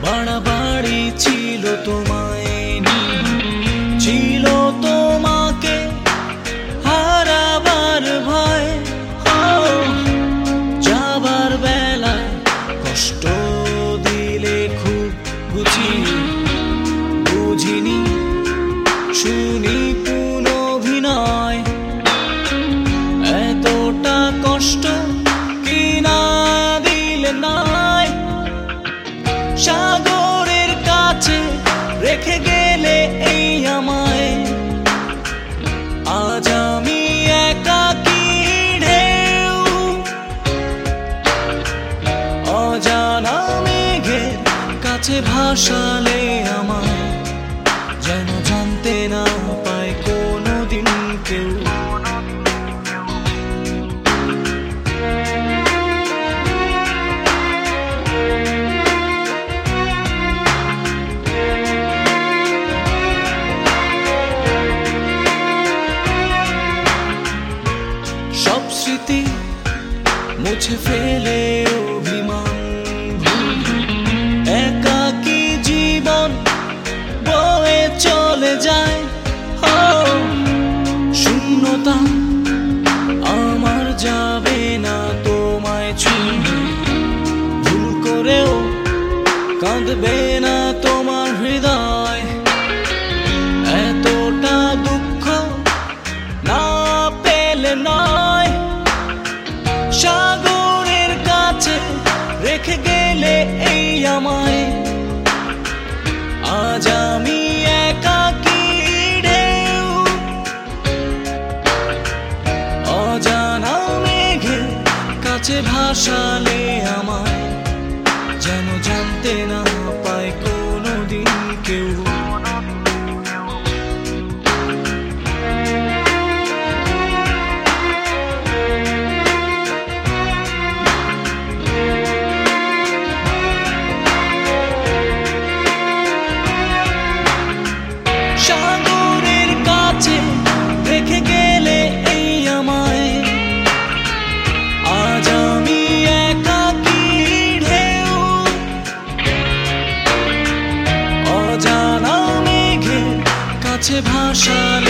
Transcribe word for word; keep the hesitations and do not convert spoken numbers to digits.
ভাড়া বাড়ি ছিল তোমায় নিয়ে, ছিল তোমাকে হারাবার ভয়। যাবার বেলায় কষ্ট দিলে খুব বুঝিনি, বুঝিনি শুনি কোন অভিনয়। এতটা কষ্ট কি না দিলে নয়, সাগরের কাছে রেখে গেলে এই আমায়। আজ আমি একাকী ঢেউ, অজানা মেঘের কাছে ভাসালে আমায়, যেন জানতে না পায় কোনোদিন কেউ। সব স্মৃতি মুছে ফেলে অভিমান, একাকী জীবন বয়ে চলে যায়। শূন্যতা আমার যাবে না তোমায় ছুঁয়ে, ভুল করেও কাঁদবে না তোমার হৃদয়। এতটা দুঃখ না পেলে নয়, সাগরের কাছে রেখে গেলে এই আমায়। আজ আমি একাকী ঢেউ, অজানা মেঘের কাছে ভাসালে আমায়, যেন জানতে না পায় কোনোদিন কেউ। সাগরের কাছে রেখে গেলে এই আমায়, আজ আমি একাকী ঢেউ, অজানা মেঘের কাছে ভাসালে